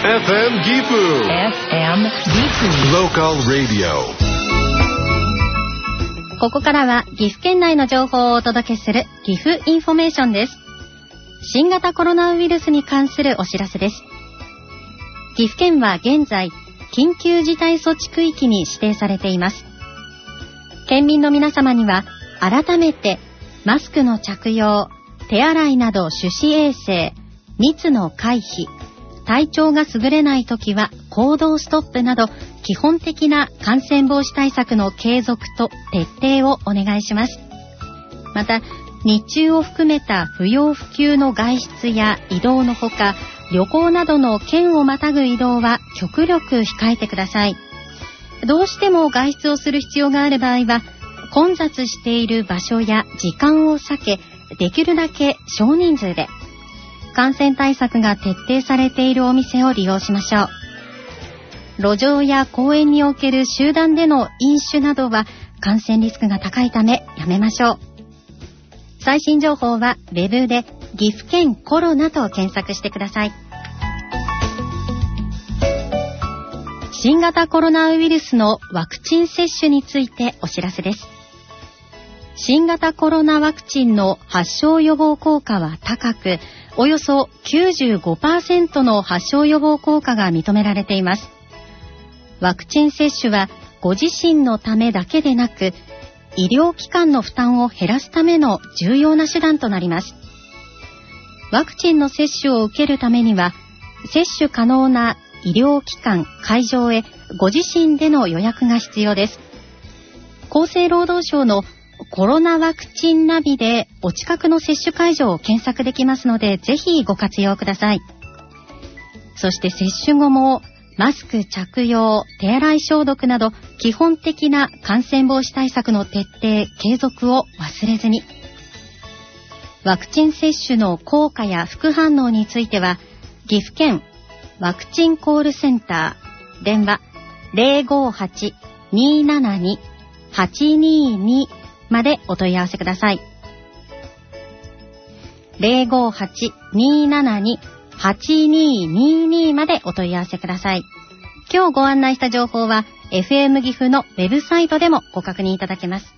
FM Gifu Local Radio。 ここからは岐阜県内の情報をお届けする岐阜インフォメーションです。新型コロナウイルスに関するお知らせです。岐阜県は現在緊急事態措置区域に指定されています。県民の皆様には改めてマスクの着用、手洗いなど手指衛生、密の回避、体調が優れないときは行動ストップなど基本的な感染防止対策の継続と徹底をお願いします。また、日中を含めた不要不急の外出や移動のほか、旅行などの県をまたぐ移動は極力控えてください。どうしても外出をする必要がある場合は、混雑している場所や時間を避け、できるだけ少人数で、感染対策が徹底されているお店を利用しましょう。路上や公園における集団での飲酒などは感染リスクが高いためやめましょう。最新情報はウェブで岐阜県コロナと検索してください。新型コロナウイルスのワクチン接種についてお知らせです。新型コロナワクチンの発症予防効果は高く、およそ 95% の発症予防効果が認められています。ワクチン接種はご自身のためだけでなく、医療機関の負担を減らすための重要な手段となります。ワクチンの接種を受けるためには、接種可能な医療機関、会場へご自身での予約が必要です。厚生労働省のコロナワクチンナビでお近くの接種会場を検索できますので、ぜひご活用ください。そして接種後もマスク着用、手洗い消毒など基本的な感染防止対策の徹底、継続を忘れずに。ワクチン接種の効果や副反応については、岐阜県ワクチンコールセンター、電話 058-272-822 までお問い合わせください。058-272-8222 までお問い合わせください。今日ご案内した情報は FM 岐阜のウェブサイトでもご確認いただけます。